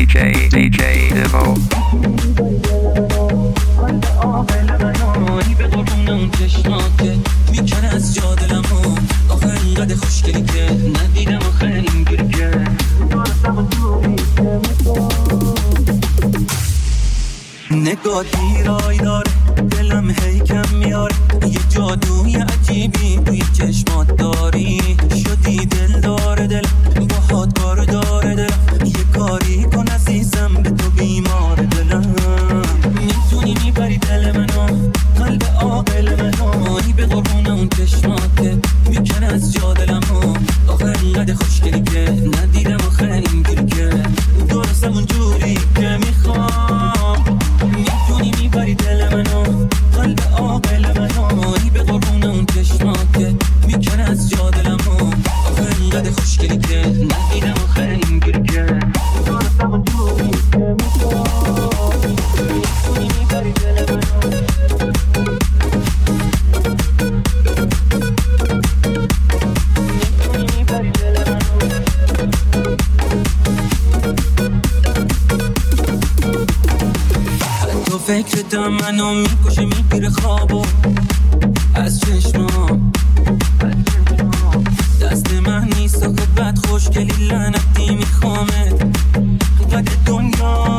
DJ Devo. به قربون اون چشماته میکنه از جا دلمو آخه اینقدر خوشگلی که ندیدم آخه اینگیری که نگاه دیرای داره دلم هی کم میاره یه جادوی عجیبی توی چشمات داری شدی دل داره دل باهات کار داره دلم یه کاری کن عزیزم به تو بیمار دلم میتونی میبری دل منو قلب عاقل منو به قربون اون چشماته میکنه از جا دلمو آخه اینقدر خوشگلی که ندیدم آخه اینگیری که درستم اونجوری که میخوام میتونی میبری دل منو قلب عاقل منو به قربون اون چشماته میکنه از جا دلمو آخه اینقدر خوشگلی که ندیدم آخه اینگیری که درستم اونجوری که میخوام میتونی میبری دل منو فکر دم منو میکشه میگیره خوابو از چشمام دست من نیست آخه بد خوشگلی لعنتی میخوامت قد دنیا